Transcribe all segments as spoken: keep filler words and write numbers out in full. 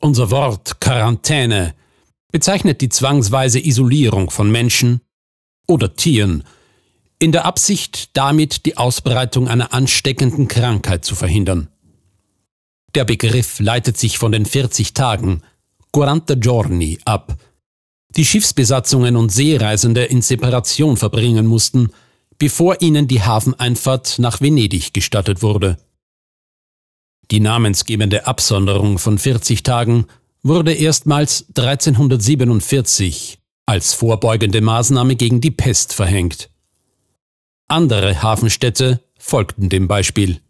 Unser Wort Quarantäne bezeichnet die zwangsweise Isolierung von Menschen oder Tieren, in der Absicht, damit die Ausbreitung einer ansteckenden Krankheit zu verhindern. Der Begriff leitet sich von den vierzig Tagen, quaranta giorni, ab, die Schiffsbesatzungen und Seereisende in Separation verbringen mussten, bevor ihnen die Hafeneinfahrt nach Venedig gestattet wurde. Die namensgebende Absonderung von vierzig Tagen wurde erstmals dreizehnhundertsiebenundvierzig als vorbeugende Maßnahme gegen die Pest verhängt. Andere Hafenstädte folgten dem Beispiel.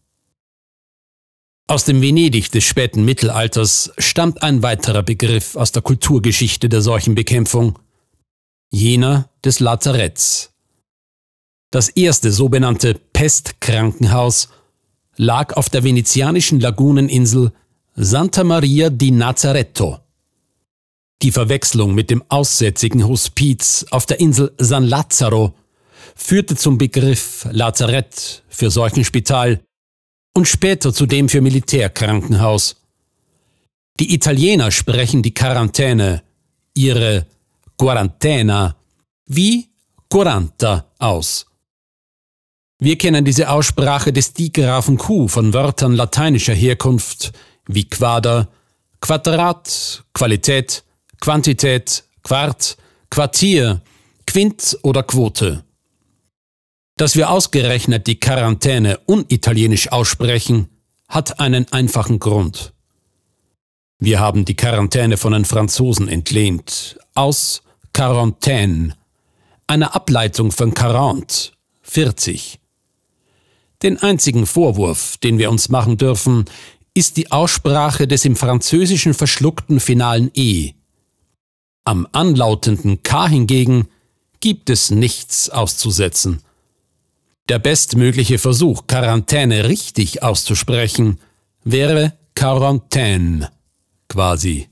Aus dem Venedig des späten Mittelalters stammt ein weiterer Begriff aus der Kulturgeschichte der Seuchenbekämpfung, jener des Lazaretts. Das erste so benannte Pestkrankenhaus lag auf der venezianischen Laguneninsel Santa Maria di Nazaretto. Die Verwechslung mit dem aussätzigen Hospiz auf der Insel San Lazzaro führte zum Begriff Lazarett für Seuchenspital und später zu dem für Militärkrankenhaus. Die Italiener sprechen die Quarantäne, ihre Quarantena, wie quaranta aus. Wir kennen diese Aussprache des digraphen Q von Wörtern lateinischer Herkunft wie Quader, Quadrat, Qualität, Quantität, Quart, Quartier, Quint oder Quote. Dass wir ausgerechnet die Quarantäne unitalienisch aussprechen, hat einen einfachen Grund. Wir haben die Quarantäne von den Franzosen entlehnt, aus Quarantaine, einer Ableitung von quarante, vierzig. Den einzigen Vorwurf, den wir uns machen dürfen, ist die Aussprache des im Französischen verschluckten finalen E. Am anlautenden K hingegen gibt es nichts auszusetzen. Der bestmögliche Versuch, Quarantäne richtig auszusprechen, wäre Quarantaine, quasi.